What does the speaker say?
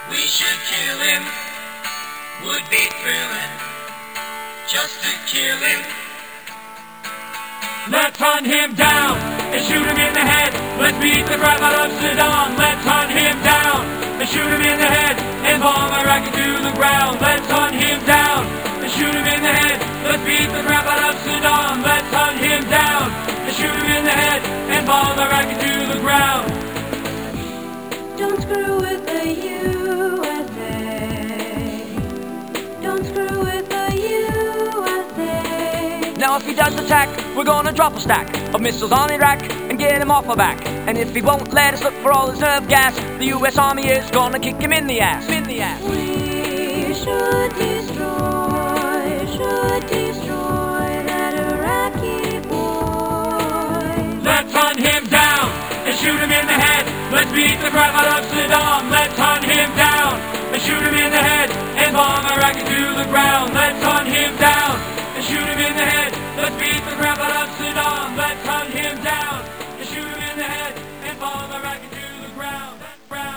We should kill him, would be thrilling, just to kill him. Let's hunt him down and shoot him in the head. Let's beat the crap out of Saddam. Let's hunt him down and shoot him in the head and bomb Iraq into the ground. Let's hunt him down and shoot him in the head. Let's beat the crap out of Saddam. Let's hunt him down and shoot him in the head and bomb Iraq into the ground. Don't screw with the USA. Don't screw with the USA. Now if he does attack, we're gonna drop a stack of missiles on Iraq and get him off our back. And if he won't let us look for all his nerve gas, the US Army is gonna kick him in the ass. In the ass. We should destroy that Iraqi boy. Let's hunt him down and shoot him in the head. Let's beat the crap out of Saddam. Let's hunt him down and shoot him in the head